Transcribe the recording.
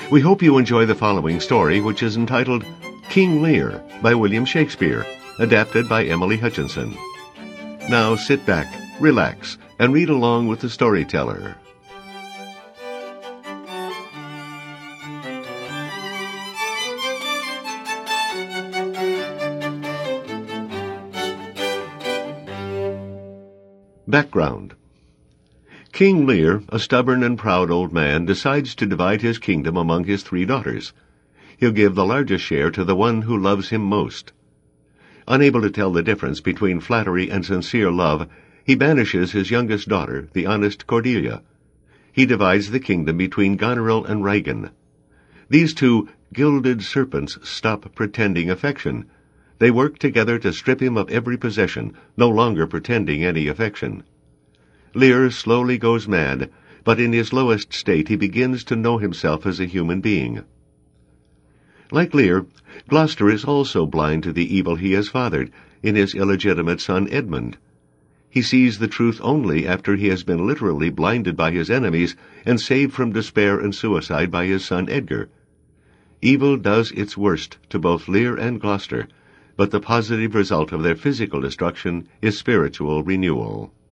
We hope you enjoy the following story, which is entitled King Lear by William Shakespeare, adapted by Emily Hutchinson. Now sit back, relax, and read along with the storyteller. Background. King Lear, a stubborn and proud old man, decides to divide his kingdom among his 3 daughters. He'll give the largest share to the one who loves him most. Unable to tell the difference between flattery and sincere love, he banishes his youngest daughter, the honest Cordelia. He divides the kingdom between Goneril and Regan. These 2 gilded serpents stop pretending affection. They work together to strip him of every possession, no longer pretending any affection. Lear slowly goes mad, but in his lowest state he begins to know himself as a human being. Like Lear, Gloucester is also blind to the evil he has fathered in his illegitimate son Edmund. He sees the truth only after he has been literally blinded by his enemies and saved from despair and suicide by his son Edgar. Evil does its worst to both Lear and Gloucester, but the positive result of their physical destruction is spiritual renewal.